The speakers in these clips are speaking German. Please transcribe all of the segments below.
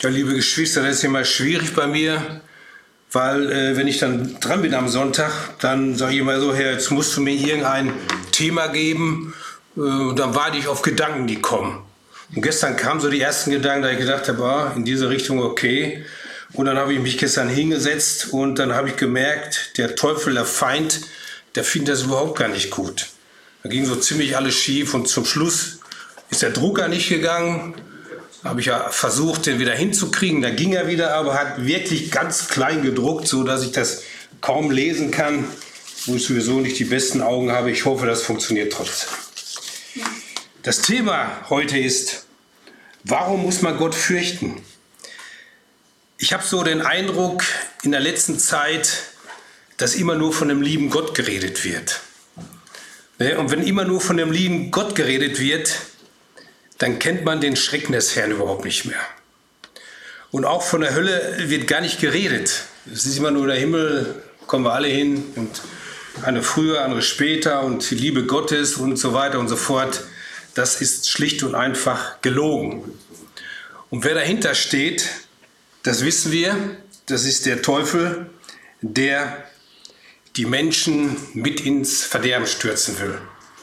Ja, liebe Geschwister, das ist immer schwierig bei mir, weil wenn ich dann dran bin am Sonntag, dann sage ich immer so, Herr, jetzt musst du mir irgendein Thema geben, dann warte ich auf Gedanken, die kommen. Und gestern kamen so die ersten Gedanken, da ich gedacht habe, in diese Richtung okay. Und dann habe ich mich gestern hingesetzt und dann habe ich gemerkt, der Teufel, der Feind, der findet das überhaupt gar nicht gut. Da ging so ziemlich alles schief und zum Schluss ist der Drucker nicht gegangen. Habe ich ja versucht, den wieder hinzukriegen. Da ging er wieder, aber hat wirklich ganz klein gedruckt, so dass ich das kaum lesen kann, wo ich sowieso nicht die besten Augen habe. Ich hoffe, das funktioniert trotzdem. Das Thema heute ist, warum muss man Gott fürchten? Ich habe so den Eindruck in der letzten Zeit, dass immer nur von dem lieben Gott geredet wird. Und wenn immer nur von dem lieben Gott geredet wird, dann kennt man den Schrecken des Herrn überhaupt nicht mehr. Und auch von der Hölle wird gar nicht geredet. Es ist immer nur der Himmel, kommen wir alle hin und eine früher, andere später und die Liebe Gottes und so weiter und so fort. Das ist schlicht und einfach gelogen. Und wer dahinter steht, das wissen wir, das ist der Teufel, der die Menschen mit ins Verderben stürzen will.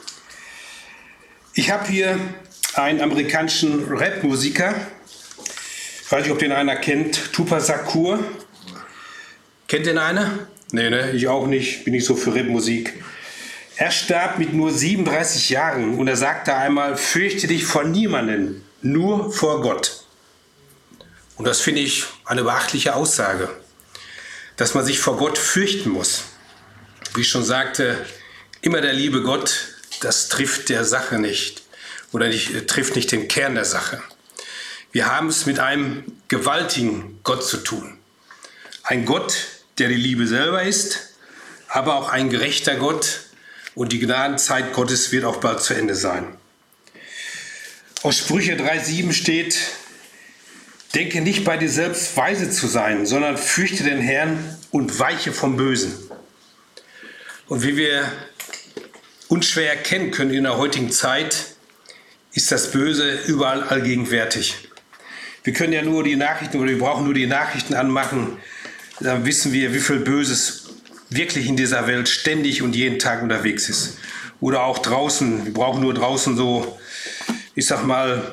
Ich habe hier einen amerikanischen Rap-Musiker, ich weiß nicht, ob den einer kennt, Tupac Shakur. Kennt den einer? Nee, ne? Ich auch nicht, bin nicht so für Rap-Musik. Er starb mit nur 37 Jahren und er sagte einmal, fürchte dich vor niemanden, nur vor Gott. Und das finde ich eine beachtliche Aussage, dass man sich vor Gott fürchten muss. Wie ich schon sagte, immer der liebe Gott, das trifft der Sache nicht. Oder trifft nicht den Kern der Sache. Wir haben es mit einem gewaltigen Gott zu tun. Ein Gott, der die Liebe selber ist, aber auch ein gerechter Gott. Und die Gnadenzeit Gottes wird auch bald zu Ende sein. Aus Sprüche 3,7 steht, denke nicht bei dir selbst weise zu sein, sondern fürchte den Herrn und weiche vom Bösen. Und wie wir unschwer erkennen können in der heutigen Zeit, ist das Böse überall allgegenwärtig. Wir können ja nur die Nachrichten oder wir brauchen nur die Nachrichten anmachen, dann wissen wir, wie viel Böses wirklich in dieser Welt ständig und jeden Tag unterwegs ist. Oder auch draußen, wir brauchen nur draußen so, ich sag mal,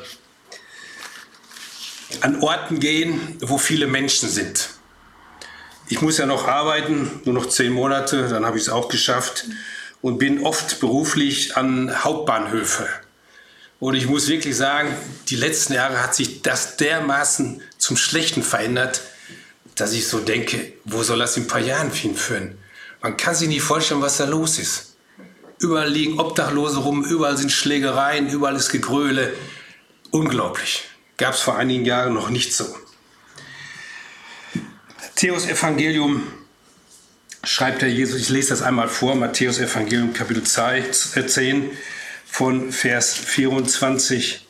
an Orten gehen, wo viele Menschen sind. Ich muss ja noch arbeiten, nur noch 10 Monate, dann habe ich es auch geschafft und bin oft beruflich an Hauptbahnhöfe. Und ich muss wirklich sagen, die letzten Jahre hat sich das dermaßen zum Schlechten verändert, dass ich so denke, wo soll das in ein paar Jahren hinführen? Man kann sich nicht vorstellen, was da los ist. Überall liegen Obdachlose rum, überall sind Schlägereien, überall ist Gegröle. Unglaublich. Gab es vor einigen Jahren noch nicht so. Matthäus Evangelium schreibt der Jesus, ich lese das einmal vor, Matthäus Evangelium Kapitel 10 von Vers 24.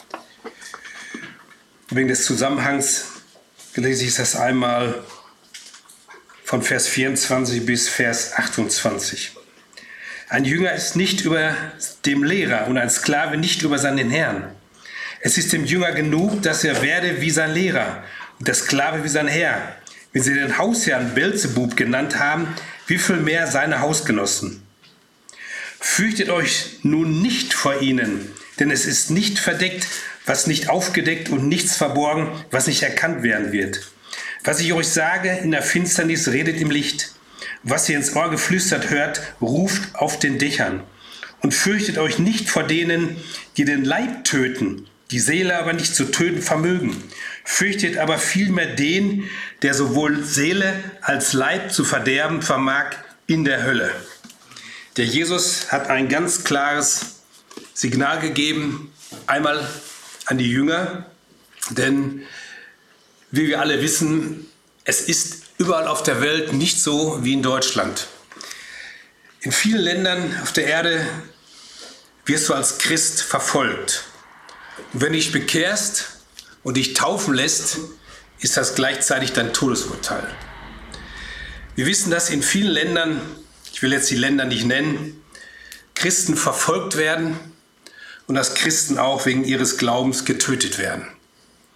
Wegen des Zusammenhangs lese ich das einmal von Vers 24 bis Vers 28. Ein Jünger ist nicht über dem Lehrer und ein Sklave nicht über seinen Herrn. Es ist dem Jünger genug, dass er werde wie sein Lehrer und der Sklave wie sein Herr. Wenn sie den Hausherrn Beelzebub genannt haben, wie viel mehr seine Hausgenossen? Fürchtet euch nun nicht vor ihnen, denn es ist nicht verdeckt, was nicht aufgedeckt und nichts verborgen, was nicht erkannt werden wird. Was ich euch sage, in der Finsternis redet im Licht. Was ihr ins Ohr geflüstert hört, ruft auf den Dächern. Und fürchtet euch nicht vor denen, die den Leib töten, die Seele aber nicht zu töten vermögen. Fürchtet aber vielmehr den, der sowohl Seele als Leib zu verderben vermag in der Hölle. Der Jesus hat ein ganz klares Signal gegeben, einmal an die Jünger, denn wie wir alle wissen, es ist überall auf der Welt nicht so wie in Deutschland. In vielen Ländern auf der Erde wirst du als Christ verfolgt. Und wenn du dich bekehrst und dich taufen lässt, ist das gleichzeitig dein Todesurteil. Wir wissen, dass in vielen Ländern, ich will jetzt die Länder nicht nennen, Christen verfolgt werden und dass Christen auch wegen ihres Glaubens getötet werden.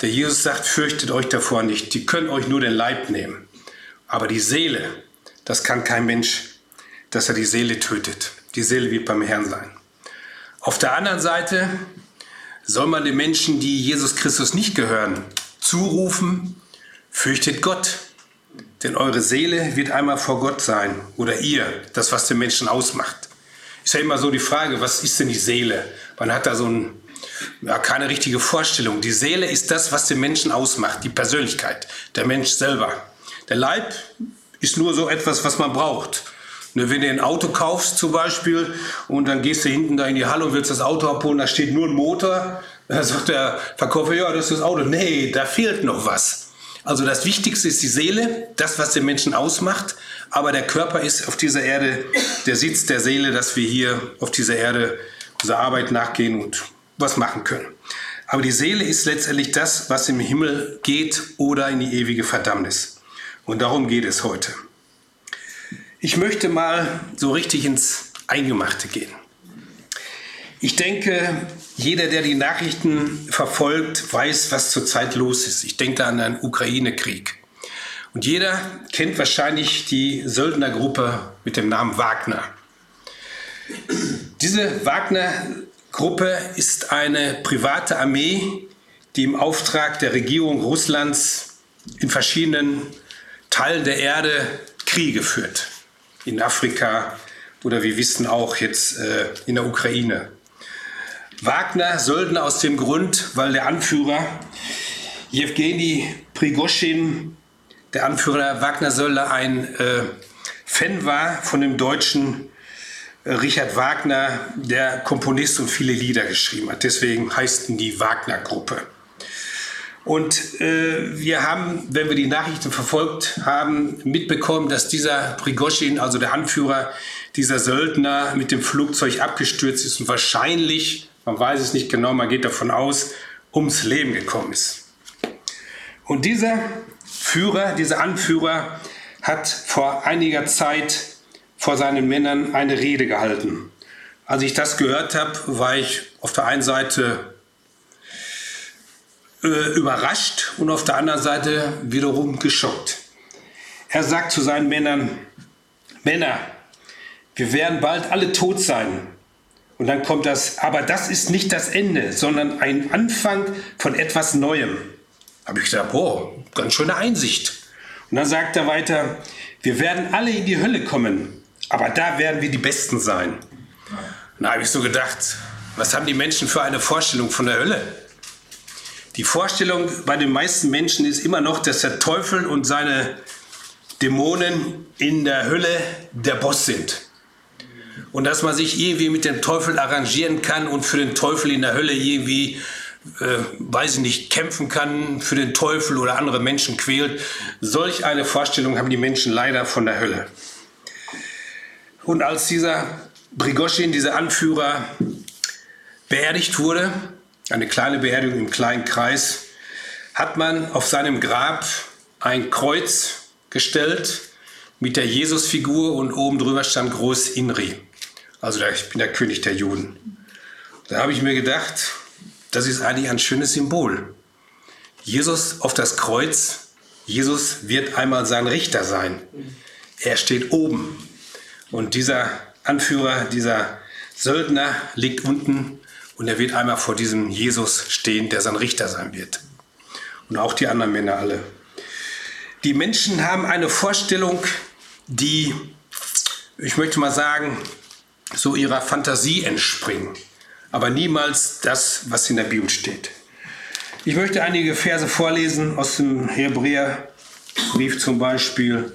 Der Jesus sagt, fürchtet euch davor nicht. Die können euch nur den Leib nehmen. Aber die Seele, das kann kein Mensch, dass er die Seele tötet. Die Seele wird beim Herrn sein. Auf der anderen Seite soll man den Menschen, die Jesus Christus nicht gehören, zurufen, fürchtet Gott. Denn eure Seele wird einmal vor Gott sein. Oder ihr, das, was den Menschen ausmacht. Ist ja immer so die Frage, was ist denn die Seele? Man hat da keine richtige Vorstellung. Die Seele ist das, was den Menschen ausmacht, die Persönlichkeit, der Mensch selber. Der Leib ist nur so etwas, was man braucht. Wenn du ein Auto kaufst zum Beispiel und dann gehst du hinten da in die Halle und willst das Auto abholen, da steht nur ein Motor, dann sagt der Verkäufer, ja, das ist das Auto. Nee, da fehlt noch was. Also das Wichtigste ist die Seele, das, was den Menschen ausmacht. Aber der Körper ist auf dieser Erde der Sitz der Seele, dass wir hier auf dieser Erde unserer Arbeit nachgehen und was machen können. Aber die Seele ist letztendlich das, was im Himmel geht oder in die ewige Verdammnis. Und darum geht es heute. Ich möchte mal so richtig ins Eingemachte gehen. Ich denke, jeder, der die Nachrichten verfolgt, weiß, was zurzeit los ist. Ich denke an den Ukraine-Krieg. Und jeder kennt wahrscheinlich die Söldnergruppe mit dem Namen Wagner. Diese Wagner-Gruppe ist eine private Armee, die im Auftrag der Regierung Russlands in verschiedenen Teilen der Erde Kriege führt. In Afrika oder wir wissen auch jetzt in der Ukraine. Wagner Söldner aus dem Grund, weil der Anführer Jewgeni Prigoschin, der Anführer der Wagner-Söldner, ein Fan war von dem deutschen Richard Wagner, der Komponist und viele Lieder geschrieben hat. Deswegen heißt die Wagner-Gruppe. Und wir haben, wenn wir die Nachrichten verfolgt haben, mitbekommen, dass dieser Prigoschin, also der Anführer dieser Söldner, mit dem Flugzeug abgestürzt ist und wahrscheinlich, man weiß es nicht genau, man geht davon aus, ums Leben gekommen ist. Und dieser Anführer hat vor einiger Zeit vor seinen Männern eine Rede gehalten. Als ich das gehört habe, war ich auf der einen Seite überrascht und auf der anderen Seite wiederum geschockt. Er sagt zu seinen Männern, Männer, wir werden bald alle tot sein. Und dann kommt das, aber das ist nicht das Ende, sondern ein Anfang von etwas Neuem. Habe ich gedacht, boah, ganz schöne Einsicht. Und dann sagt er weiter, wir werden alle in die Hölle kommen, aber da werden wir die Besten sein. Und da habe ich so gedacht, was haben die Menschen für eine Vorstellung von der Hölle? Die Vorstellung bei den meisten Menschen ist immer noch, dass der Teufel und seine Dämonen in der Hölle der Boss sind. Und dass man sich irgendwie mit dem Teufel arrangieren kann und für den Teufel in der Hölle irgendwie, weiß ich nicht, kämpfen kann, für den Teufel oder andere Menschen quält. Solch eine Vorstellung haben die Menschen leider von der Hölle. Und als dieser Prigoschin, dieser Anführer, beerdigt wurde, eine kleine Beerdigung im kleinen Kreis, hat man auf seinem Grab ein Kreuz gestellt mit der Jesusfigur und oben drüber stand groß Inri. Also ich bin der König der Juden. Da habe ich mir gedacht, das ist eigentlich ein schönes Symbol. Jesus auf das Kreuz, Jesus wird einmal sein Richter sein. Er steht oben. Und dieser Anführer, dieser Söldner liegt unten und er wird einmal vor diesem Jesus stehen, der sein Richter sein wird. Und auch die anderen Männer alle. Die Menschen haben eine Vorstellung, die, ich möchte mal sagen, so ihrer Fantasie entspringen. Aber niemals das, was in der Bibel steht. Ich möchte einige Verse vorlesen aus dem Hebräerbrief zum Beispiel.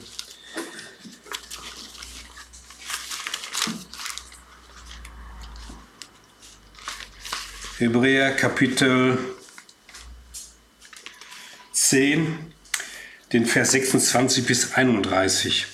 Hebräer Kapitel 10, den Vers 26 bis 31.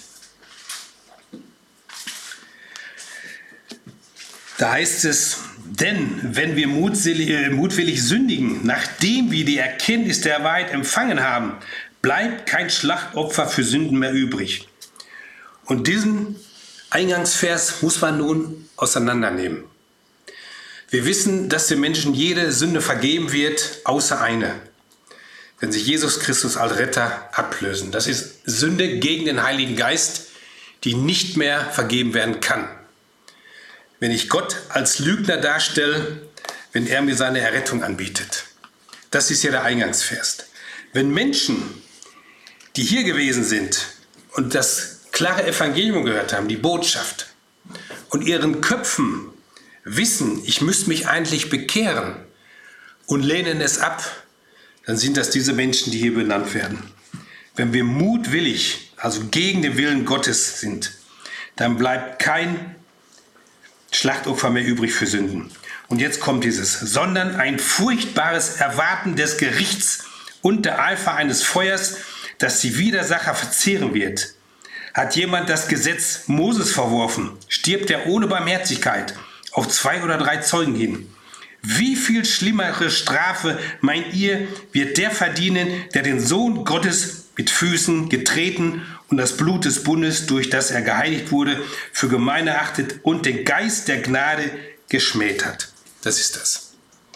Da heißt es, denn wenn wir mutwillig sündigen, nachdem wir die Erkenntnis der Wahrheit empfangen haben, bleibt kein Schlachtopfer für Sünden mehr übrig. Und diesen Eingangsvers muss man nun auseinandernehmen. Wir wissen, dass den Menschen jede Sünde vergeben wird, außer eine. wenn sie Jesus Christus als Retter ablösen. Das ist Sünde gegen den Heiligen Geist, die nicht mehr vergeben werden kann. Wenn ich Gott als Lügner darstelle, wenn er mir seine Errettung anbietet. Das ist ja der Eingangsvers. Wenn Menschen, die hier gewesen sind und das klare Evangelium gehört haben, die Botschaft, und ihren Köpfen wissen, ich müsste mich eigentlich bekehren und lehnen es ab, dann sind das diese Menschen, die hier benannt werden. Wenn wir mutwillig, also gegen den Willen Gottes sind, dann bleibt kein Schlachtopfer mehr übrig für Sünden. Und jetzt kommt dieses, sondern ein furchtbares Erwarten des Gerichts und der Eifer eines Feuers, das die Widersacher verzehren wird. Hat jemand das Gesetz Moses verworfen, stirbt er ohne Barmherzigkeit auf 2 oder 3 Zeugen hin. Wie viel schlimmere Strafe, meint ihr, wird der verdienen, der den Sohn Gottes mit Füßen getreten und das Blut des Bundes, durch das er geheiligt wurde, für gemein erachtet und den Geist der Gnade geschmäht hat? Das ist das.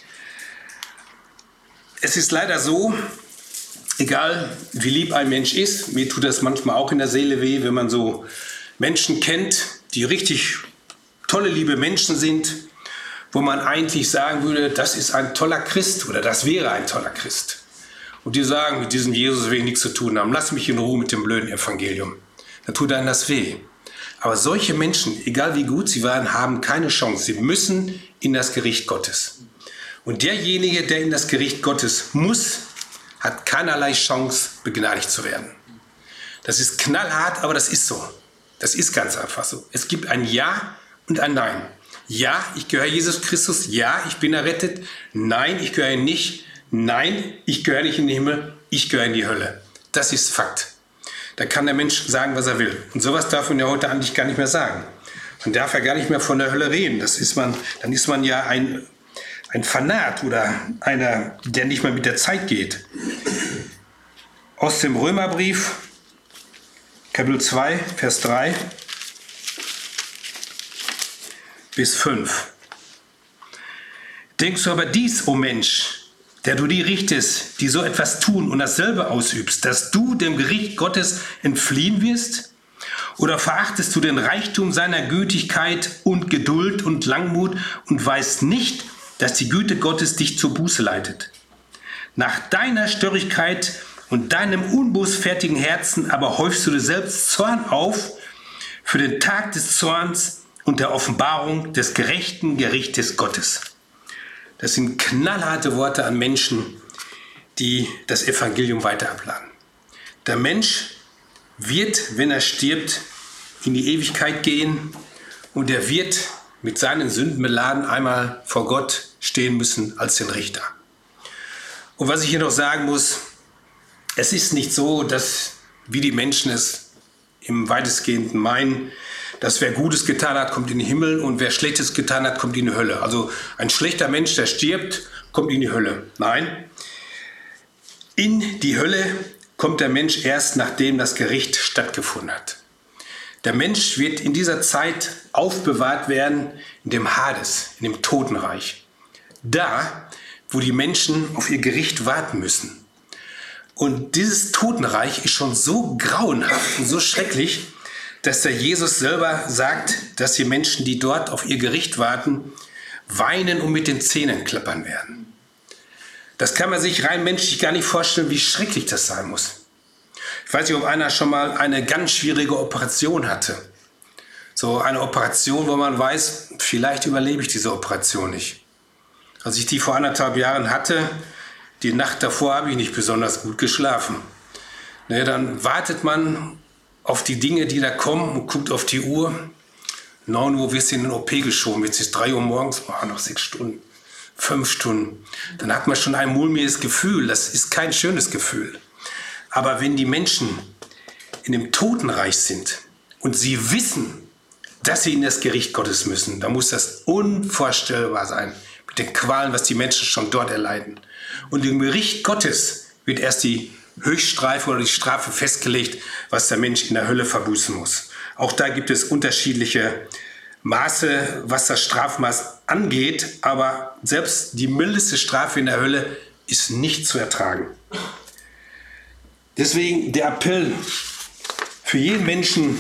Es ist leider so, egal wie lieb ein Mensch ist, mir tut das manchmal auch in der Seele weh, wenn man so Menschen kennt, die richtig tolle, liebe Menschen sind, wo man eigentlich sagen würde, das ist ein toller Christ oder das wäre ein toller Christ. Und die sagen, mit diesem Jesus will ich nichts zu tun haben, lass mich in Ruhe mit dem blöden Evangelium. Dann tut einem das weh. Aber solche Menschen, egal wie gut sie waren, haben keine Chance. Sie müssen in das Gericht Gottes. Und derjenige, der in das Gericht Gottes muss, hat keinerlei Chance, begnadigt zu werden. Das ist knallhart, aber das ist so. Das ist ganz einfach so. Es gibt ein Ja und ein Nein. Ja, ich gehöre Jesus Christus. Ja, ich bin errettet. Nein, ich gehöre nicht. Nein, ich gehöre nicht in den Himmel. Ich gehöre in die Hölle. Das ist Fakt. Da kann der Mensch sagen, was er will. Und sowas darf man ja heute eigentlich gar nicht mehr sagen. Man darf ja gar nicht mehr von der Hölle reden. Dann ist man ja ein Fanat oder einer, der nicht mehr mit der Zeit geht. Aus dem Römerbrief, Kapitel 2, Vers 3 bis 5. Denkst du aber dies, o Mensch, der du die richtest, die so etwas tun und dasselbe ausübst, dass du dem Gericht Gottes entfliehen wirst? Oder verachtest du den Reichtum seiner Gütigkeit und Geduld und Langmut und weißt nicht, dass die Güte Gottes dich zur Buße leitet? Nach deiner Störrigkeit und deinem unbußfertigen Herzen aber häufst du dir selbst Zorn auf für den Tag des Zorns und der Offenbarung des gerechten Gerichtes Gottes. Das sind knallharte Worte an Menschen, die das Evangelium weiter abladen. Der Mensch wird, wenn er stirbt, in die Ewigkeit gehen und er wird mit seinen Sünden beladen einmal vor Gott stehen müssen als den Richter. Und was ich hier noch sagen muss, es ist nicht so, dass wie die Menschen es im weitestgehenden meinen, dass wer Gutes getan hat, kommt in den Himmel und wer Schlechtes getan hat, kommt in die Hölle. Also ein schlechter Mensch, der stirbt, kommt in die Hölle. Nein, in die Hölle kommt der Mensch erst, nachdem das Gericht stattgefunden hat. Der Mensch wird in dieser Zeit aufbewahrt werden in dem Hades, in dem Totenreich. Da, wo die Menschen auf ihr Gericht warten müssen. Und dieses Totenreich ist schon so grauenhaft und so schrecklich, dass der Jesus selber sagt, dass die Menschen, die dort auf ihr Gericht warten, weinen und mit den Zähnen klappern werden. Das kann man sich rein menschlich gar nicht vorstellen, wie schrecklich das sein muss. Ich weiß nicht, ob einer schon mal eine ganz schwierige Operation hatte. So eine Operation, wo man weiß, vielleicht überlebe ich diese Operation nicht. Als ich die vor 1,5 Jahren hatte, die Nacht davor habe ich nicht besonders gut geschlafen. Naja, dann wartet man auf die Dinge, die da kommen und guckt auf die Uhr. 9 Uhr wirst du in den OP geschoben, jetzt ist 3 Uhr morgens, noch 6 Stunden, 5 Stunden. Dann hat man schon ein mulmiges Gefühl, das ist kein schönes Gefühl. Aber wenn die Menschen in dem Totenreich sind und sie wissen, dass sie in das Gericht Gottes müssen, dann muss das unvorstellbar sein, mit den Qualen, was die Menschen schon dort erleiden. Und im Gericht Gottes wird erst die Höchststrafe oder die Strafe festgelegt, was der Mensch in der Hölle verbüßen muss. Auch da gibt es unterschiedliche Maße, was das Strafmaß angeht, aber selbst die mildeste Strafe in der Hölle ist nicht zu ertragen. Deswegen der Appell für jeden Menschen,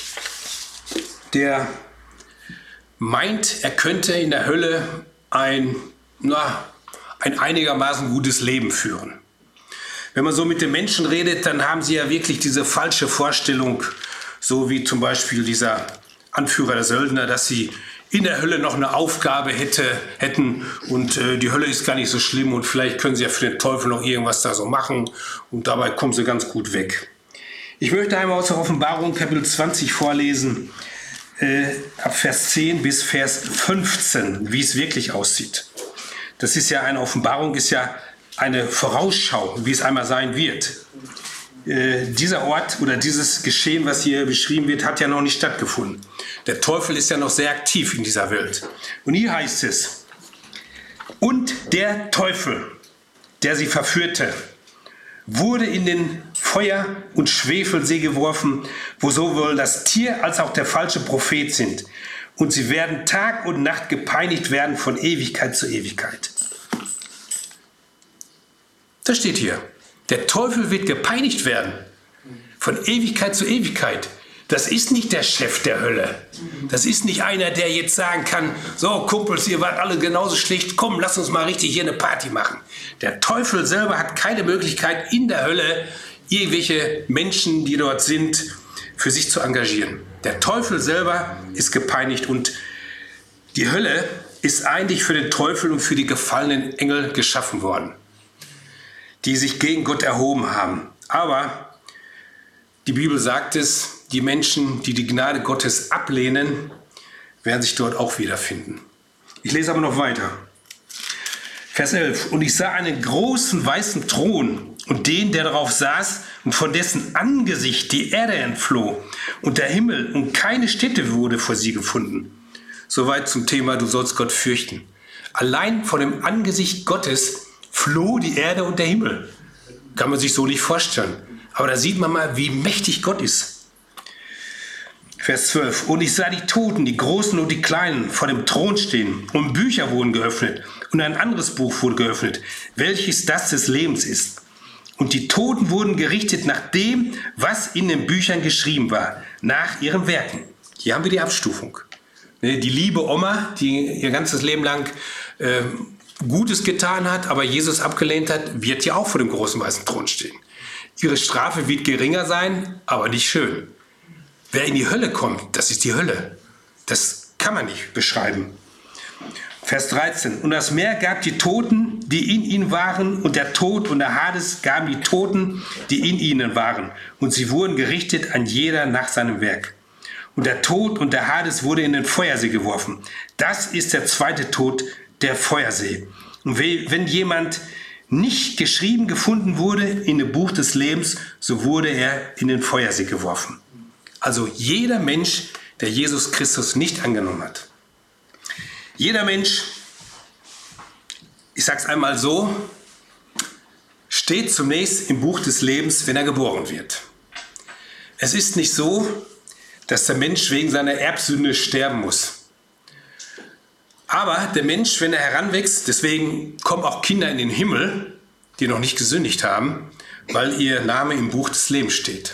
der meint, er könnte in der Hölle ein einigermaßen gutes Leben führen. Wenn man so mit den Menschen redet, dann haben sie ja wirklich diese falsche Vorstellung, so wie zum Beispiel dieser Anführer der Söldner, dass sie in der Hölle noch eine Aufgabe hätten und die Hölle ist gar nicht so schlimm und vielleicht können sie ja für den Teufel noch irgendwas da so machen und dabei kommen sie ganz gut weg. Ich möchte einmal aus der Offenbarung Kapitel 20 vorlesen, ab Vers 10 bis Vers 15, wie es wirklich aussieht. Das ist ja eine Offenbarung, ist ja eine Vorausschau, wie es einmal sein wird. Dieser Ort oder dieses Geschehen, was hier beschrieben wird, hat ja noch nicht stattgefunden. Der Teufel ist ja noch sehr aktiv in dieser Welt. Und hier heißt es, und der Teufel, der sie verführte, wurde in den Feuer- und Schwefelsee geworfen, wo sowohl das Tier als auch der falsche Prophet sind. Und sie werden Tag und Nacht gepeinigt werden von Ewigkeit zu Ewigkeit. Das steht hier. Der Teufel wird gepeinigt werden von Ewigkeit zu Ewigkeit. Das ist nicht der Chef der Hölle. Das ist nicht einer, der jetzt sagen kann, so Kumpels, ihr wart alle genauso schlecht, komm, lass uns mal richtig hier eine Party machen. Der Teufel selber hat keine Möglichkeit in der Hölle, irgendwelche Menschen, die dort sind, für sich zu engagieren. Der Teufel selber ist gepeinigt und die Hölle ist eigentlich für den Teufel und für die gefallenen Engel geschaffen worden, die sich gegen Gott erhoben haben. Aber die Bibel sagt es, die Menschen, die die Gnade Gottes ablehnen, werden sich dort auch wiederfinden. Ich lese aber noch weiter. Vers 11. Und ich sah einen großen weißen Thron und den, der darauf saß und von dessen Angesicht die Erde entfloh und der Himmel und keine Stätte wurde vor sie gefunden. Soweit zum Thema, du sollst Gott fürchten. Allein vor dem Angesicht Gottes floh die Erde und der Himmel. Kann man sich so nicht vorstellen. Aber da sieht man mal, wie mächtig Gott ist. Vers 12. Und ich sah die Toten, die Großen und die Kleinen, vor dem Thron stehen. Und Bücher wurden geöffnet. Und ein anderes Buch wurde geöffnet, welches das des Lebens ist. Und die Toten wurden gerichtet nach dem, was in den Büchern geschrieben war, nach ihren Werken. Hier haben wir die Abstufung. Die liebe Oma, die ihr ganzes Leben lang Gutes getan hat, aber Jesus abgelehnt hat, wird ja auch vor dem großen weißen Thron stehen. Ihre Strafe wird geringer sein, aber nicht schön. Wer in die Hölle kommt, das ist die Hölle. Das kann man nicht beschreiben. Vers 13. Und das Meer gab die Toten, die in ihnen waren, und der Tod und der Hades gaben die Toten, die in ihnen waren. Und sie wurden gerichtet, an jeder nach seinem Werk. Und der Tod und der Hades wurde in den Feuersee geworfen. Das ist der zweite Tod, der Feuersee. Und wenn jemand nicht geschrieben gefunden wurde in dem Buch des Lebens, so wurde er in den Feuersee geworfen. Also jeder Mensch, der Jesus Christus nicht angenommen hat. Jeder Mensch, ich sage es einmal so, steht zunächst im Buch des Lebens, wenn er geboren wird. Es ist nicht so, dass der Mensch wegen seiner Erbsünde sterben muss. Aber der Mensch, wenn er heranwächst, deswegen kommen auch Kinder in den Himmel, die noch nicht gesündigt haben, weil ihr Name im Buch des Lebens steht.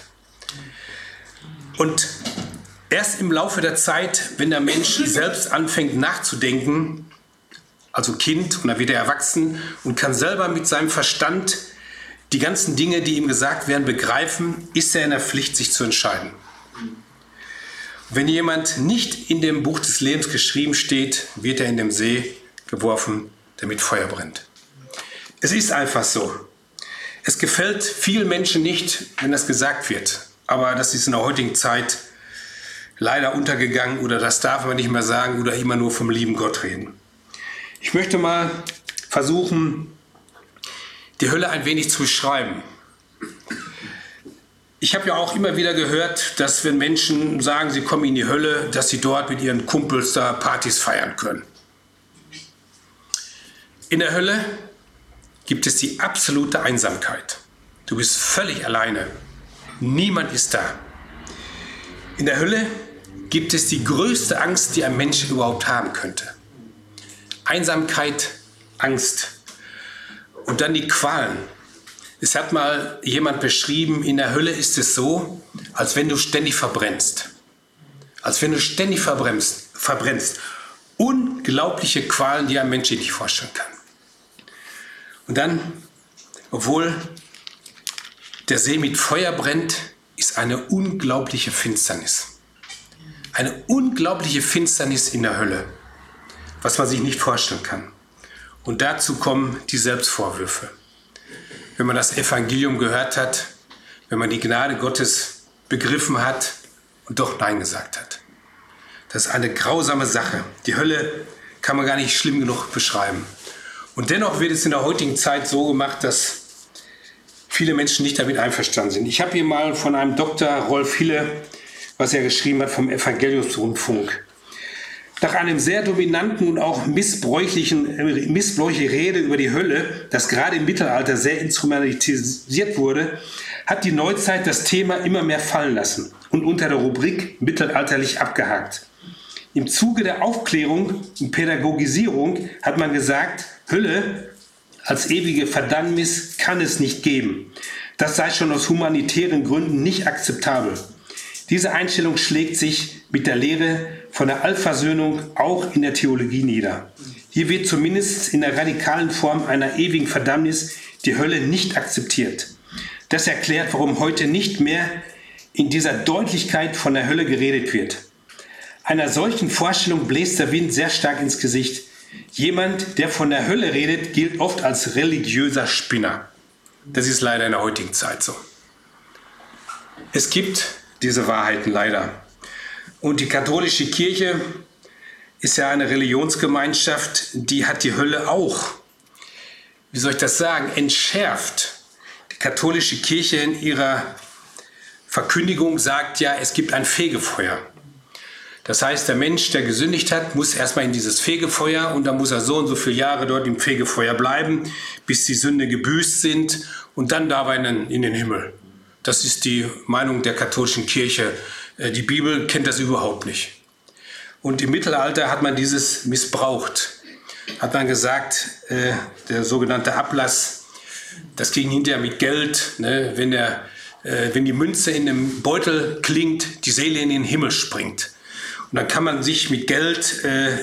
Und erst im Laufe der Zeit, wenn der Mensch selbst anfängt nachzudenken, also Kind, und dann wird er erwachsen und kann selber mit seinem Verstand die ganzen Dinge, die ihm gesagt werden, begreifen, ist er in der Pflicht, sich zu entscheiden. Wenn jemand nicht in dem Buch des Lebens geschrieben steht, wird er in den See geworfen, der mit Feuer brennt. Es ist einfach so. Es gefällt vielen Menschen nicht, wenn das gesagt wird. Aber das ist in der heutigen Zeit leider untergegangen oder das darf man nicht mehr sagen oder immer nur vom lieben Gott reden. Ich möchte mal versuchen, die Hölle ein wenig zu beschreiben. Ich habe ja auch immer wieder gehört, dass wenn Menschen sagen, sie kommen in die Hölle, dass sie dort mit ihren Kumpels da Partys feiern können. In der Hölle gibt es die absolute Einsamkeit. Du bist völlig alleine. Niemand ist da. In der Hölle gibt es die größte Angst, die ein Mensch überhaupt haben könnte. Einsamkeit, Angst. Und dann die Qualen. Es hat mal jemand beschrieben, in der Hölle ist es so, als wenn du ständig verbrennst. Als wenn du ständig verbrennst. Unglaubliche Qualen, die ein Mensch sich nicht vorstellen kann. Und dann, obwohl der See mit Feuer brennt, ist eine unglaubliche Finsternis. Eine unglaubliche Finsternis in der Hölle, was man sich nicht vorstellen kann. Und dazu kommen die Selbstvorwürfe. Wenn man das Evangelium gehört hat, wenn man die Gnade Gottes begriffen hat und doch Nein gesagt hat. Das ist eine grausame Sache. Die Hölle kann man gar nicht schlimm genug beschreiben. Und dennoch wird es in der heutigen Zeit so gemacht, dass viele Menschen nicht damit einverstanden sind. Ich habe hier mal von einem Dr. Rolf Hille, was er geschrieben hat vom Evangeliumsrundfunk. Nach einem sehr dominanten und auch missbräuchliche Rede über die Hölle, das gerade im Mittelalter sehr instrumentalisiert wurde, hat die Neuzeit das Thema immer mehr fallen lassen und unter der Rubrik mittelalterlich abgehakt. Im Zuge der Aufklärung und Pädagogisierung hat man gesagt, Hölle als ewige Verdammnis kann es nicht geben. Das sei schon aus humanitären Gründen nicht akzeptabel. Diese Einstellung schlägt sich mit der Lehre von der Allversöhnung auch in der Theologie nieder. Hier wird zumindest in der radikalen Form einer ewigen Verdammnis die Hölle nicht akzeptiert. Das erklärt, warum heute nicht mehr in dieser Deutlichkeit von der Hölle geredet wird. Einer solchen Vorstellung bläst der Wind sehr stark ins Gesicht. Jemand, der von der Hölle redet, gilt oft als religiöser Spinner. Das ist leider in der heutigen Zeit so. Es gibt diese Wahrheiten leider. Und die katholische Kirche ist ja eine Religionsgemeinschaft, die hat die Hölle auch, wie soll ich das sagen, entschärft. Die katholische Kirche in ihrer Verkündigung sagt ja, es gibt ein Fegefeuer. Das heißt, der Mensch, der gesündigt hat, muss erstmal in dieses Fegefeuer und dann muss er so und so viele Jahre dort im Fegefeuer bleiben, bis die Sünde gebüßt sind und dann darf er in den Himmel. Das ist die Meinung der katholischen Kirche. Die Bibel kennt das überhaupt nicht. Und im Mittelalter hat man dieses missbraucht. Hat man gesagt, der sogenannte Ablass, das ging hinterher mit Geld. Ne? Wenn die Münze in dem Beutel klingt, die Seele in den Himmel springt. Und dann kann man sich mit Geld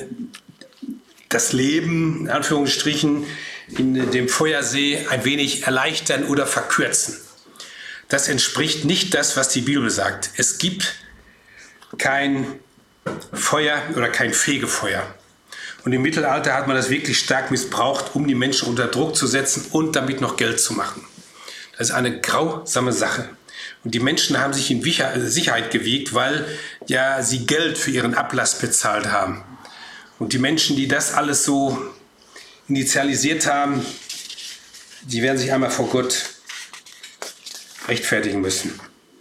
das Leben, in Anführungsstrichen, in dem Feuersee ein wenig erleichtern oder verkürzen. Das entspricht nicht das, was die Bibel sagt. Es gibt kein Feuer oder kein Fegefeuer. Und im Mittelalter hat man das wirklich stark missbraucht, um die Menschen unter Druck zu setzen und damit noch Geld zu machen. Das ist eine grausame Sache. Und die Menschen haben sich in Sicherheit gewiegt, weil ja sie Geld für ihren Ablass bezahlt haben. Und die Menschen, die das alles so initialisiert haben, die werden sich einmal vor Gott rechtfertigen müssen.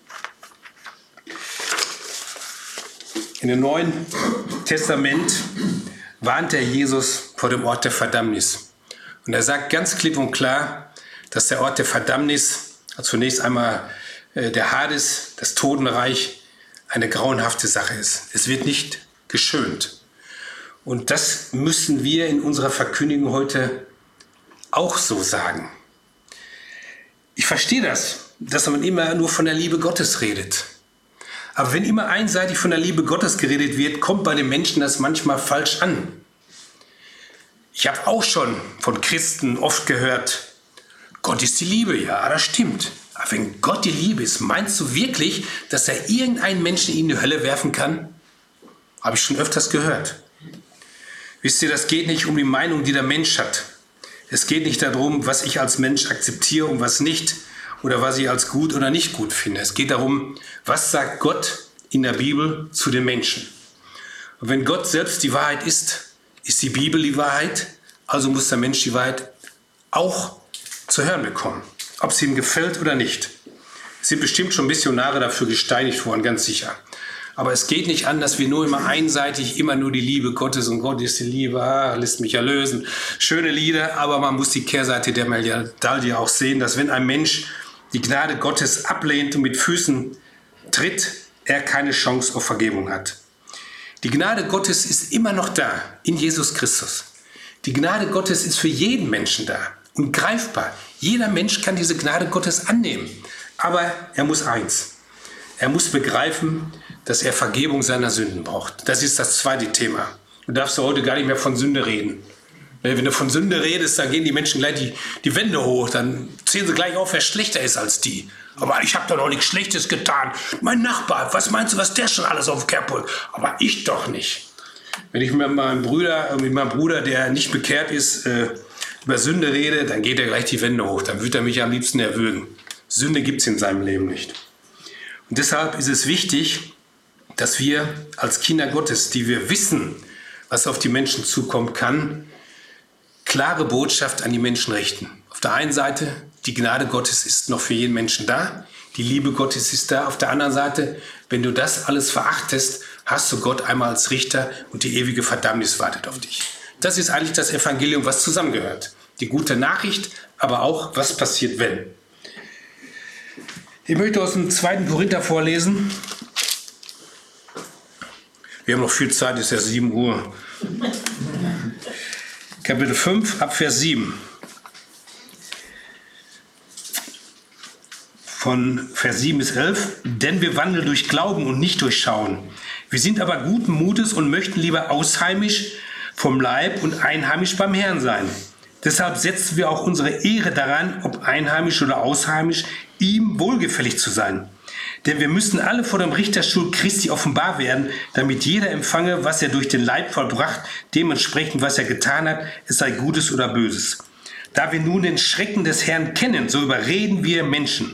In dem Neuen Testament warnt der Jesus vor dem Ort der Verdammnis. Und er sagt ganz klipp und klar, dass der Ort der Verdammnis, also zunächst einmal der Hades, das Totenreich, eine grauenhafte Sache ist. Es wird nicht geschönt. Und das müssen wir in unserer Verkündigung heute auch so sagen. Ich verstehe das, dass man immer nur von der Liebe Gottes redet. Aber wenn immer einseitig von der Liebe Gottes geredet wird, kommt bei den Menschen das manchmal falsch an. Ich habe auch schon von Christen oft gehört, Gott ist die Liebe. Ja, das stimmt. Aber wenn Gott die Liebe ist, meinst du wirklich, dass er irgendeinen Menschen in die Hölle werfen kann? Habe ich schon öfters gehört. Wisst ihr, das geht nicht um die Meinung, die der Mensch hat. Es geht nicht darum, was ich als Mensch akzeptiere und was nicht. Oder was ich als gut oder nicht gut finde. Es geht darum, was sagt Gott in der Bibel zu den Menschen. Und wenn Gott selbst die Wahrheit ist, ist die Bibel die Wahrheit. Also muss der Mensch die Wahrheit auch zu hören bekommen. Ob es ihm gefällt oder nicht. Es sind bestimmt schon Missionare dafür gesteinigt worden, ganz sicher. Aber es geht nicht an, dass wir nur immer einseitig, immer nur die Liebe Gottes und Gott ist die Liebe, lässt mich erlösen. Schöne Lieder, aber man muss die Kehrseite der Medaille auch sehen, dass wenn ein Mensch die Gnade Gottes ablehnt und mit Füßen tritt, er keine Chance auf Vergebung hat. Die Gnade Gottes ist immer noch da, in Jesus Christus. Die Gnade Gottes ist für jeden Menschen da. und greifbar. Jeder Mensch kann diese Gnade Gottes annehmen. Aber er muss eins. Er muss begreifen, dass er Vergebung seiner Sünden braucht. Das ist das zweite Thema. Du darfst heute gar nicht mehr von Sünde reden. Wenn du von Sünde redest, dann gehen die Menschen gleich die Wände hoch. Dann zählen sie gleich auf, wer schlechter ist als die. Aber ich habe doch noch nichts Schlechtes getan. Mein Nachbar, was meinst du, was der schon alles auf dem Kerbholz holt? Aber ich doch nicht. Wenn ich mit meinem Bruder, der nicht bekehrt ist, über Sünde rede, dann geht er gleich die Wände hoch. Dann wird er mich am liebsten erwürgen. Sünde gibt es in seinem Leben nicht. Und deshalb ist es wichtig, dass wir als Kinder Gottes, die wir wissen, was auf die Menschen zukommen kann, klare Botschaft an die Menschen richten. Auf der einen Seite, die Gnade Gottes ist noch für jeden Menschen da. Die Liebe Gottes ist da. Auf der anderen Seite, wenn du das alles verachtest, hast du Gott einmal als Richter und die ewige Verdammnis wartet auf dich. Das ist eigentlich das Evangelium, was zusammengehört. Die gute Nachricht, aber auch, was passiert, wenn. Ich möchte aus dem 2. Korinther vorlesen. Wir haben noch viel Zeit, es ist ja 7 Uhr. Kapitel 5, ab Vers 7. Von Vers 7 bis 11. Denn wir wandeln durch Glauben und nicht durch Schauen. Wir sind aber guten Mutes und möchten lieber ausheimisch vom Leib und einheimisch beim Herrn sein. Deshalb setzen wir auch unsere Ehre daran, ob einheimisch oder ausheimisch, ihm wohlgefällig zu sein. Denn wir müssen alle vor dem Richterstuhl Christi offenbar werden, damit jeder empfange, was er durch den Leib vollbracht, dementsprechend, was er getan hat, es sei Gutes oder Böses. Da wir nun den Schrecken des Herrn kennen, so überreden wir Menschen.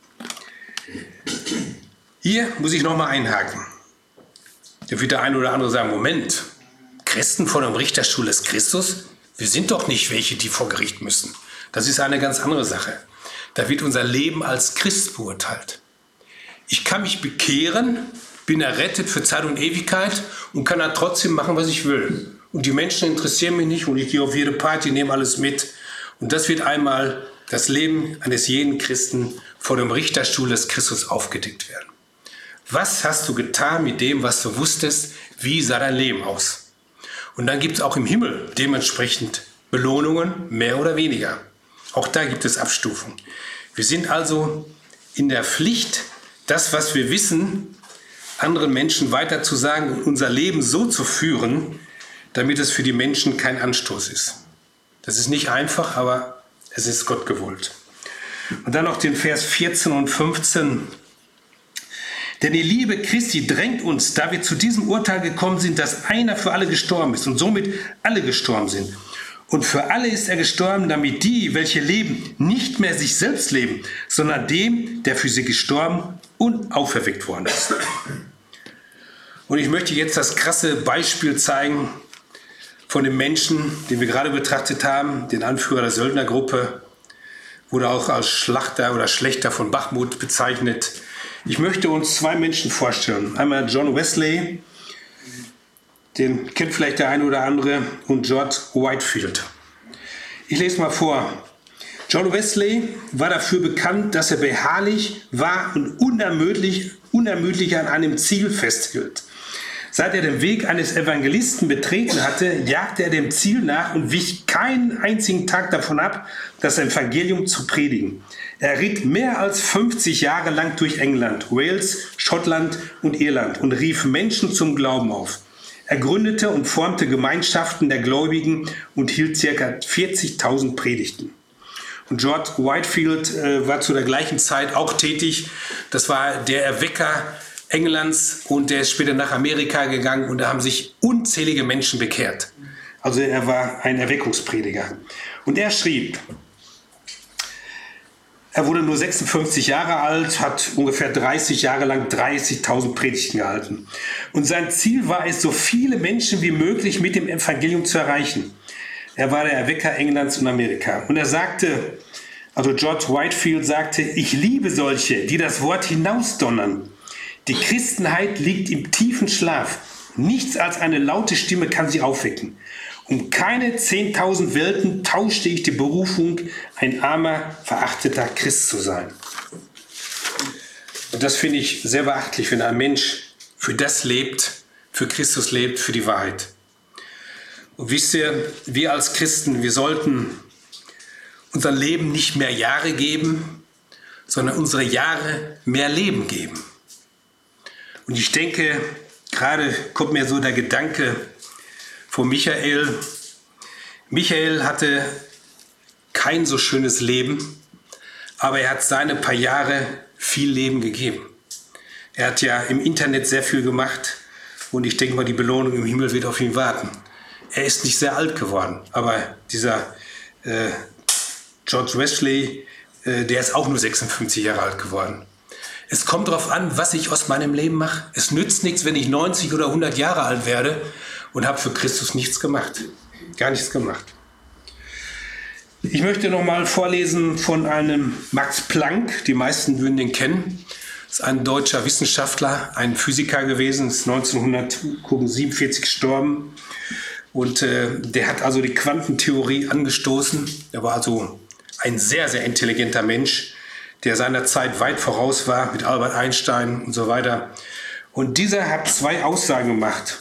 Hier muss ich nochmal einhaken. Da wird der eine oder andere sagen, Moment, Christen vor dem Richterstuhl des Christus? Wir sind doch nicht welche, die vor Gericht müssen. Das ist eine ganz andere Sache. Da wird unser Leben als Christ beurteilt. Ich kann mich bekehren, bin errettet für Zeit und Ewigkeit und kann dann trotzdem machen, was ich will. Und die Menschen interessieren mich nicht und ich gehe auf jede Party, nehme alles mit. Und das wird einmal das Leben eines jeden Christen vor dem Richterstuhl des Christus aufgedeckt werden. Was hast du getan mit dem, was du wusstest? Wie sah dein Leben aus? Und dann gibt es auch im Himmel dementsprechend Belohnungen, mehr oder weniger. Auch da gibt es Abstufungen. Wir sind also in der Pflicht, das, was wir wissen, anderen Menschen weiterzusagen und unser Leben so zu führen, damit es für die Menschen kein Anstoß ist. Das ist nicht einfach, aber es ist Gott gewollt. Und dann noch den Vers 14 und 15. Denn die Liebe Christi drängt uns, da wir zu diesem Urteil gekommen sind, dass einer für alle gestorben ist und somit alle gestorben sind. Und für alle ist er gestorben, damit die, welche leben, nicht mehr sich selbst leben, sondern dem, der für sie gestorben und auferweckt worden ist. Und ich möchte jetzt das krasse Beispiel zeigen von dem Menschen, den wir gerade betrachtet haben, den Anführer der Söldnergruppe, wurde auch als Schlachter oder Schlächter von Bachmut bezeichnet. Ich möchte uns 2 Menschen vorstellen. Einmal John Wesley, den kennt vielleicht der eine oder andere, und George Whitefield. Ich lese mal vor. John Wesley war dafür bekannt, dass er beharrlich war und unermüdlich an einem Ziel festhielt. Seit er den Weg eines Evangelisten betreten hatte, jagte er dem Ziel nach und wich keinen einzigen Tag davon ab, das Evangelium zu predigen. Er ritt mehr als 50 Jahre lang durch England, Wales, Schottland und Irland und rief Menschen zum Glauben auf. Er gründete und formte Gemeinschaften der Gläubigen und hielt ca. 40.000 Predigten. Und George Whitefield war zu der gleichen Zeit auch tätig. Das war der Erwecker Englands und der ist später nach Amerika gegangen und da haben sich unzählige Menschen bekehrt. Also er war ein Erweckungsprediger. Und er schrieb, er wurde nur 56 Jahre alt, hat ungefähr 30 Jahre lang 30.000 Predigten gehalten. Und sein Ziel war es, so viele Menschen wie möglich mit dem Evangelium zu erreichen. Er war der Erwecker Englands und Amerika. Und er sagte, also George Whitefield sagte, ich liebe solche, die das Wort hinausdonnern. Die Christenheit liegt im tiefen Schlaf. Nichts als eine laute Stimme kann sie aufwecken. Um keine 10.000 Welten tauschte ich die Berufung, ein armer, verachteter Christ zu sein. Und das finde ich sehr beachtlich, wenn ein Mensch für das lebt, für Christus lebt, für die Wahrheit. Und wisst ihr, wir als Christen, wir sollten unser Leben nicht mehr Jahre geben, sondern unsere Jahre mehr Leben geben. Und ich denke, gerade kommt mir so der Gedanke von Michael. Michael hatte kein so schönes Leben, aber er hat seine paar Jahre viel Leben gegeben. Er hat ja im Internet sehr viel gemacht und ich denke mal, die Belohnung im Himmel wird auf ihn warten. Er ist nicht sehr alt geworden, aber dieser George Wesley, der ist auch nur 56 Jahre alt geworden. Es kommt darauf an, was ich aus meinem Leben mache. Es nützt nichts, wenn ich 90 oder 100 Jahre alt werde und habe für Christus nichts gemacht. Gar nichts gemacht. Ich möchte noch mal vorlesen von einem Max Planck. Die meisten würden den kennen. Das ist ein deutscher Wissenschaftler, ein Physiker gewesen, ist 1947 gestorben. Und der hat also die Quantentheorie angestoßen. Er war also ein sehr, sehr intelligenter Mensch, der seiner Zeit weit voraus war mit Albert Einstein und so weiter. Und dieser hat zwei Aussagen gemacht.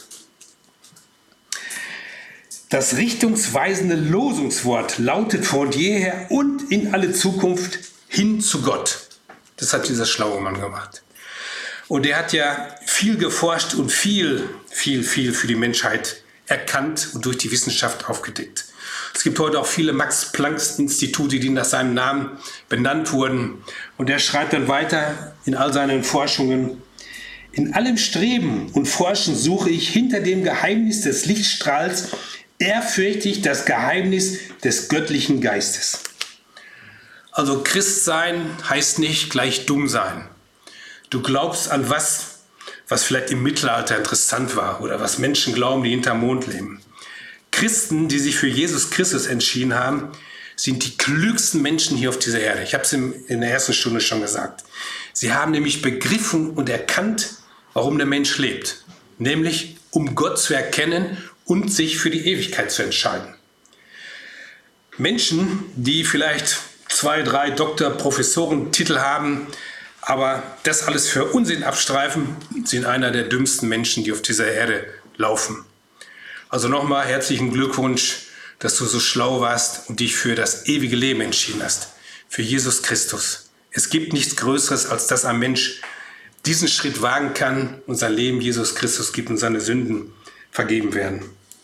Das richtungsweisende Losungswort lautet von jeher und in alle Zukunft hin zu Gott. Das hat dieser schlaue Mann gemacht. Und er hat ja viel geforscht und viel für die Menschheit erkannt und durch die Wissenschaft aufgedeckt. Es gibt heute auch viele Max-Planck-Institute, die nach seinem Namen benannt wurden. Und er schreibt dann weiter in all seinen Forschungen: In allem Streben und Forschen suche ich hinter dem Geheimnis des Lichtstrahls ehrfürchtig das Geheimnis des göttlichen Geistes. Also Christ sein heißt nicht gleich dumm sein. Du glaubst an was vielleicht im Mittelalter interessant war oder was Menschen glauben, die hinterm Mond leben. Christen, die sich für Jesus Christus entschieden haben, sind die klügsten Menschen hier auf dieser Erde. Ich habe es in der ersten Stunde schon gesagt. Sie haben nämlich begriffen und erkannt, warum der Mensch lebt. Nämlich, um Gott zu erkennen und sich für die Ewigkeit zu entscheiden. Menschen, die vielleicht 2, 3 Doktor-, Professorentitel haben, aber das alles für Unsinn abstreifen, sind einer der dümmsten Menschen, die auf dieser Erde laufen. Also nochmal herzlichen Glückwunsch, dass du so schlau warst und dich für das ewige Leben entschieden hast, für Jesus Christus. Es gibt nichts Größeres, als dass ein Mensch diesen Schritt wagen kann und sein Leben Jesus Christus gibt und seine Sünden vergeben werden.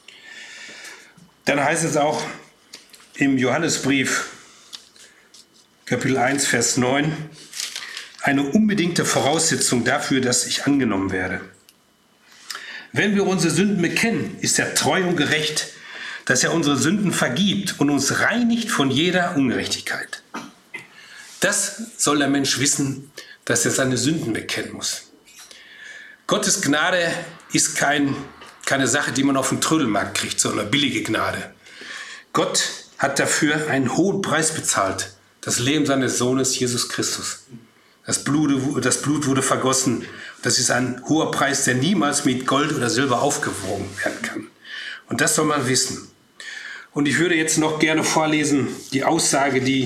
Dann heißt es auch im Johannesbrief, Kapitel 1, Vers 9, eine unbedingte Voraussetzung dafür, dass ich angenommen werde. Wenn wir unsere Sünden bekennen, ist er treu und gerecht, dass er unsere Sünden vergibt und uns reinigt von jeder Ungerechtigkeit. Das soll der Mensch wissen, dass er seine Sünden bekennen muss. Gottes Gnade ist keine Sache, die man auf dem Trödelmarkt kriegt, sondern billige Gnade. Gott hat dafür einen hohen Preis bezahlt, das Leben seines Sohnes Jesus Christus. Das Blut wurde vergossen. Das ist ein hoher Preis, der niemals mit Gold oder Silber aufgewogen werden kann. Und das soll man wissen. Und ich würde jetzt noch gerne vorlesen die Aussage, die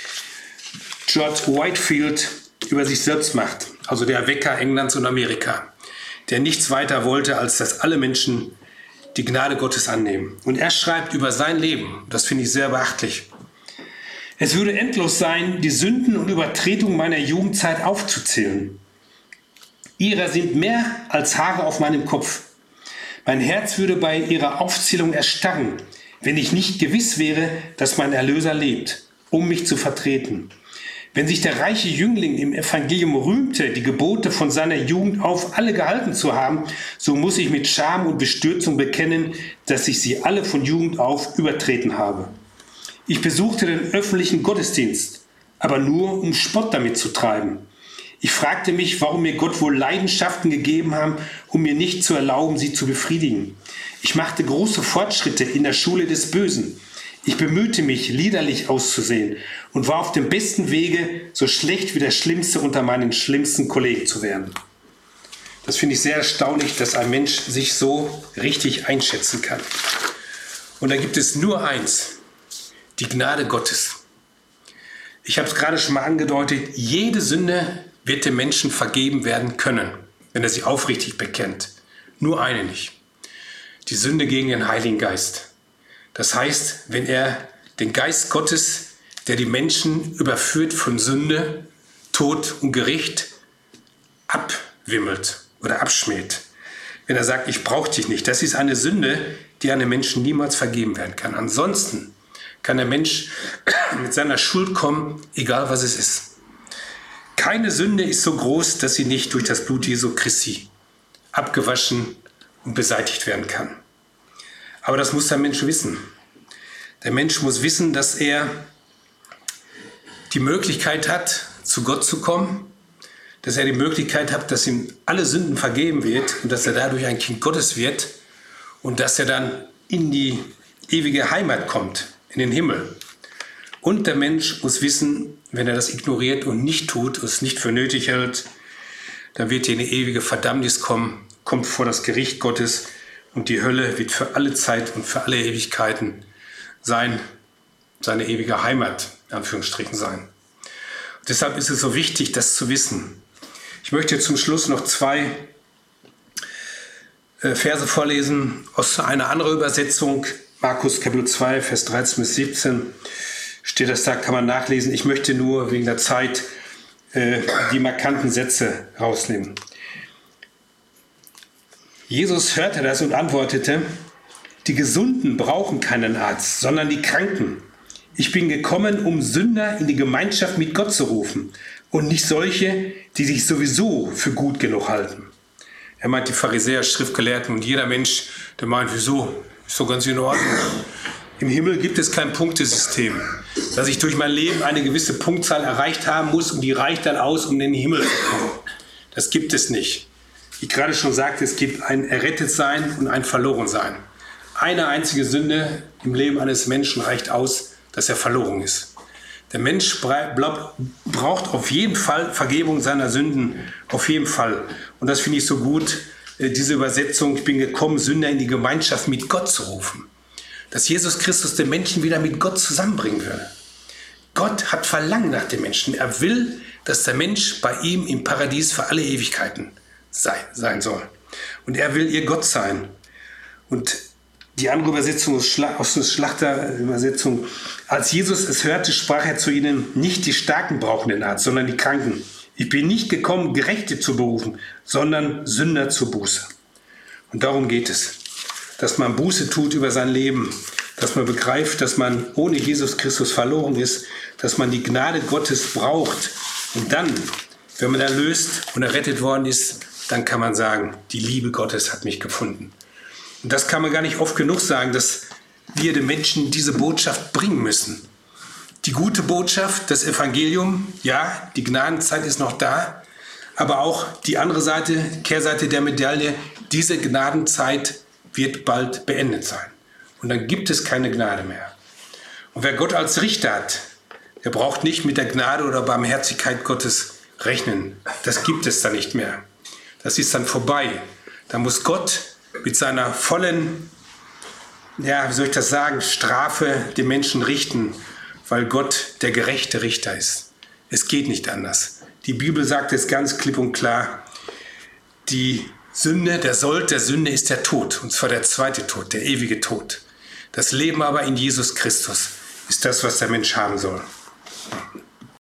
George Whitefield über sich selbst macht, also der Erwecker Englands und Amerika, der nichts weiter wollte, als dass alle Menschen die Gnade Gottes annehmen. Und er schreibt über sein Leben, das finde ich sehr beachtlich: Es würde endlos sein, die Sünden und Übertretungen meiner Jugendzeit aufzuzählen. Ihrer sind mehr als Haare auf meinem Kopf. Mein Herz würde bei ihrer Aufzählung erstarren, wenn ich nicht gewiss wäre, dass mein Erlöser lebt, um mich zu vertreten. Wenn sich der reiche Jüngling im Evangelium rühmte, die Gebote von seiner Jugend auf alle gehalten zu haben, so muss ich mit Scham und Bestürzung bekennen, dass ich sie alle von Jugend auf übertreten habe. Ich besuchte den öffentlichen Gottesdienst, aber nur, um Spott damit zu treiben. Ich fragte mich, warum mir Gott wohl Leidenschaften gegeben haben, um mir nicht zu erlauben, sie zu befriedigen. Ich machte große Fortschritte in der Schule des Bösen. Ich bemühte mich, liederlich auszusehen und war auf dem besten Wege, so schlecht wie der Schlimmste unter meinen schlimmsten Kollegen zu werden. Das finde ich sehr erstaunlich, dass ein Mensch sich so richtig einschätzen kann. Und da gibt es nur eins: die Gnade Gottes. Ich habe es gerade schon mal angedeutet, jede Sünde wird dem Menschen vergeben werden können, wenn er sie aufrichtig bekennt. Nur eine nicht: die Sünde gegen den Heiligen Geist. Das heißt, wenn er den Geist Gottes, der die Menschen überführt von Sünde, Tod und Gericht, abwimmelt oder abschmäht. Wenn er sagt, ich brauche dich nicht. Das ist eine Sünde, die einem Menschen niemals vergeben werden kann. Ansonsten kann der Mensch mit seiner Schuld kommen, egal was es ist. Keine Sünde ist so groß, dass sie nicht durch das Blut Jesu Christi abgewaschen und beseitigt werden kann. Aber das muss der Mensch wissen. Der Mensch muss wissen, dass er die Möglichkeit hat, zu Gott zu kommen, dass er die Möglichkeit hat, dass ihm alle Sünden vergeben wird und dass er dadurch ein Kind Gottes wird und dass er dann in die ewige Heimat kommt, in den Himmel. Und der Mensch muss wissen, wenn er das ignoriert und nicht tut und es nicht für nötig hält, dann wird er in die ewige Verdammnis kommen, kommt vor das Gericht Gottes und die Hölle wird für alle Zeit und für alle Ewigkeiten seine ewige Heimat, in Anführungsstrichen, sein. Und deshalb ist es so wichtig, das zu wissen. Ich möchte zum Schluss noch 2 Verse vorlesen aus einer anderen Übersetzung. Markus Kapitel 2, Vers 13 bis 17 steht das da, kann man nachlesen. Ich möchte nur wegen der Zeit die markanten Sätze rausnehmen. Jesus hörte das und antwortete, die Gesunden brauchen keinen Arzt, sondern die Kranken. Ich bin gekommen, um Sünder in die Gemeinschaft mit Gott zu rufen und nicht solche, die sich sowieso für gut genug halten. Er meint die Pharisäer, Schriftgelehrten und jeder Mensch, der meint, wieso? Ist doch ganz in Ordnung. Im Himmel gibt es kein Punktesystem, dass ich durch mein Leben eine gewisse Punktzahl erreicht haben muss und die reicht dann aus, um in den Himmel zu kommen. Das gibt es nicht. Wie ich gerade schon sagte, es gibt ein Errettetsein und ein Verlorensein. Eine einzige Sünde im Leben eines Menschen reicht aus, dass er verloren ist. Der Mensch braucht auf jeden Fall Vergebung seiner Sünden, auf jeden Fall. Und das finde ich so gut, diese Übersetzung, ich bin gekommen, Sünder in die Gemeinschaft mit Gott zu rufen. Dass Jesus Christus den Menschen wieder mit Gott zusammenbringen würde. Gott hat Verlangen nach dem Menschen. Er will, dass der Mensch bei ihm im Paradies für alle Ewigkeiten sein soll. Und er will ihr Gott sein. Und die andere Übersetzung aus der Schlachterübersetzung. Als Jesus es hörte, sprach er zu ihnen, nicht die Starken brauchen den Arzt, sondern die Kranken. Ich bin nicht gekommen, Gerechte zu berufen, sondern Sünder zur Buße. Und darum geht es, dass man Buße tut über sein Leben, dass man begreift, dass man ohne Jesus Christus verloren ist, dass man die Gnade Gottes braucht. Und dann, wenn man erlöst und errettet worden ist, dann kann man sagen, die Liebe Gottes hat mich gefunden. Und das kann man gar nicht oft genug sagen, dass wir den Menschen diese Botschaft bringen müssen. Die gute Botschaft, das Evangelium, ja, die Gnadenzeit ist noch da, aber auch die andere Seite, Kehrseite der Medaille, diese Gnadenzeit wird bald beendet sein. Und dann gibt es keine Gnade mehr. Und wer Gott als Richter hat, der braucht nicht mit der Gnade oder Barmherzigkeit Gottes rechnen. Das gibt es dann nicht mehr. Das ist dann vorbei. Da muss Gott mit seiner vollen, Strafe den Menschen richten, weil Gott der gerechte Richter ist. Es geht nicht anders. Die Bibel sagt es ganz klipp und klar, die Sünde, der Sold der Sünde ist der Tod, und zwar der zweite Tod, der ewige Tod. Das Leben aber in Jesus Christus ist das, was der Mensch haben soll.